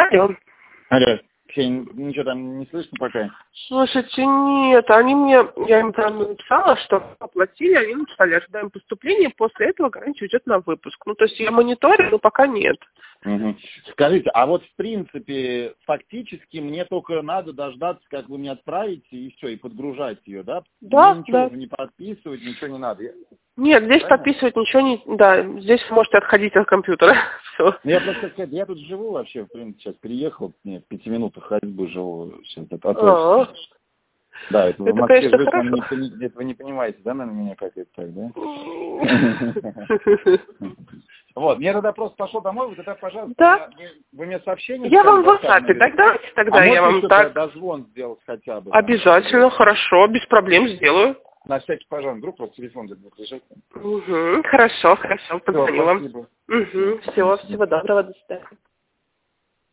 Алло. Алло, Ксения, ничего там не слышно пока? Слушайте, нет, я им там написала, что оплатили, они написали, ожидаем поступления, после этого гарантия уйдет на выпуск. Ну, то есть я мониторю, но пока нет. Угу. Скажите, а вот в принципе, фактически мне только надо дождаться, как вы мне отправите, и все, и подгружать ее, да? Да, Мне ничего да. уже не подписывать, ничего не надо. Нет, здесь Правильно? подписывать ничего не... Да, здесь вы можете отходить от компьютера. Все. Ну, я просто сказать, я тут живу вообще, в принципе, сейчас приехал, мне в 5 минутах ходьбы живу сейчас от офиса. Да, это в Это, Москве конечно, жить, хорошо. это вы не понимаете, да, наверное, меня как это так, да? Вот, мне тогда просто пошел домой, вы тогда, пожалуйста, Да. вы мне сообщение... Я вам в WhatsApp WhatsApp, тогда я вам можете так... дозвон сделать хотя бы? Обязательно, хорошо, без проблем сделаю. На всякий пожалуйста, вдруг просто телефон будет лежать. Угу, хорошо, позвоню вам. Спасибо. Угу, всего доброго, до свидания.